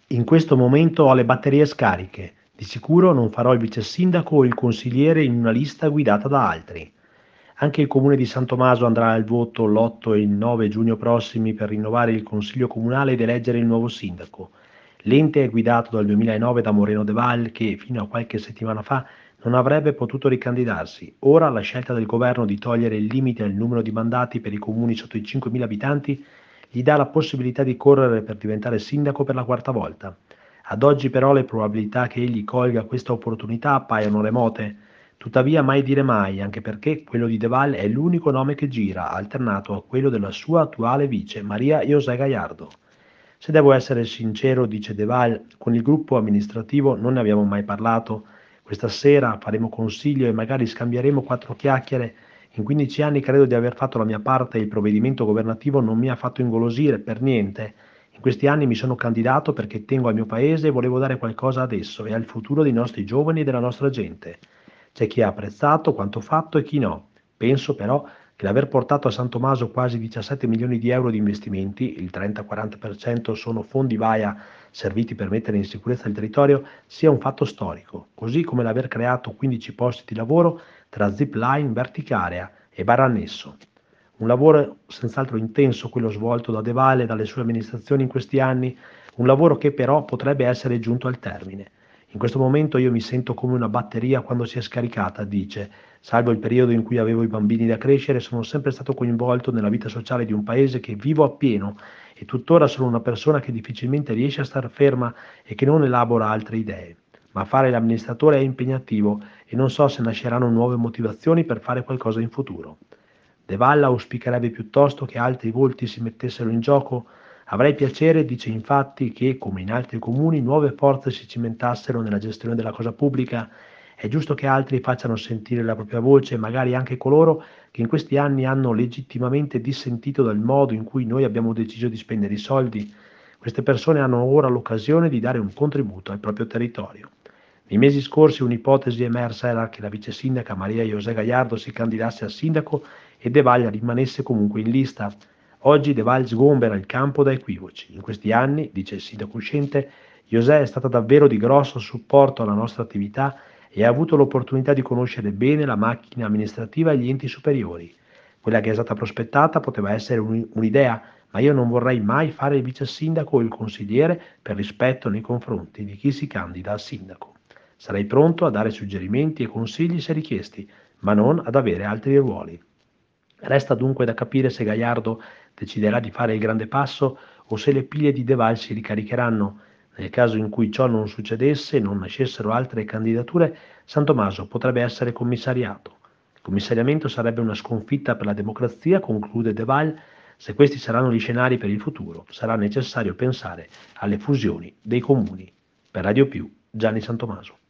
In questo momento ho le batterie scariche. Di sicuro non farò il vice sindaco o il consigliere in una lista guidata da altri. Anche il comune di San Tommaso andrà al voto l'8 e il 9 giugno prossimi per rinnovare il consiglio comunale ed eleggere il nuovo sindaco. L'ente è guidato dal 2009 da Moreno De Val che fino a qualche settimana fa non avrebbe potuto ricandidarsi. Ora la scelta del governo di togliere il limite al numero di mandati per i comuni sotto i 5.000 abitanti gli dà la possibilità di correre per diventare sindaco per la quarta volta. Ad oggi però le probabilità che egli colga questa opportunità appaiono remote. Tuttavia mai dire mai, anche perché quello di De Val è l'unico nome che gira, alternato a quello della sua attuale vice, Maria José Gallardo. Se devo essere sincero, dice De Val, con il gruppo amministrativo non ne abbiamo mai parlato. Questa sera faremo consiglio e magari scambieremo quattro chiacchiere. In 15 anni credo di aver fatto la mia parte e il provvedimento governativo non mi ha fatto ingolosire per niente. In questi anni mi sono candidato perché tengo al mio paese e volevo dare qualcosa ad esso e al futuro dei nostri giovani e della nostra gente. C'è chi ha apprezzato quanto fatto e chi no. Penso però che l'aver portato a San Tommaso quasi 17 milioni di euro di investimenti, il 30-40% sono fondi VAIA serviti per mettere in sicurezza il territorio, sia un fatto storico, così come l'aver creato 15 posti di lavoro tra zipline, verticarea e bar annesso. Un lavoro senz'altro intenso quello svolto da De Valle e dalle sue amministrazioni in questi anni, un lavoro che però potrebbe essere giunto al termine. In questo momento io mi sento come una batteria quando si è scaricata, dice. Salvo il periodo in cui avevo i bambini da crescere, sono sempre stato coinvolto nella vita sociale di un paese che vivo appieno e tuttora sono una persona che difficilmente riesce a star ferma e che non elabora altre idee. Ma fare l'amministratore è impegnativo e non so se nasceranno nuove motivazioni per fare qualcosa in futuro. De Valla auspicherebbe piuttosto che altri volti si mettessero in gioco. Avrei piacere, dice infatti, che, come in altri comuni, nuove forze si cimentassero nella gestione della cosa pubblica. È giusto che altri facciano sentire la propria voce, magari anche coloro che in questi anni hanno legittimamente dissentito dal modo in cui noi abbiamo deciso di spendere i soldi. Queste persone hanno ora l'occasione di dare un contributo al proprio territorio. Nei mesi scorsi un'ipotesi emersa era che la vice sindaca Maria José Gallardo si candidasse a sindaco e De Valle rimanesse comunque in lista. Oggi De Valle sgombera il campo da equivoci. In questi anni, dice il sindaco uscente, José è stata davvero di grosso supporto alla nostra attività e ha avuto l'opportunità di conoscere bene la macchina amministrativa e gli enti superiori. Quella che è stata prospettata poteva essere un'idea, ma io non vorrei mai fare il vice sindaco o il consigliere per rispetto nei confronti di chi si candida a sindaco. Sarei pronto a dare suggerimenti e consigli se richiesti, ma non ad avere altri ruoli. Resta dunque da capire se Gaiardo deciderà di fare il grande passo o se le pile di Deval si ricaricheranno. Nel caso in cui ciò non succedesse e non nascessero altre candidature, San Tommaso potrebbe essere commissariato. Il commissariamento sarebbe una sconfitta per la democrazia, conclude De Val. Se questi saranno gli scenari per il futuro, sarà necessario pensare alle fusioni dei comuni. Per Radio Più, Gianni San Tommaso.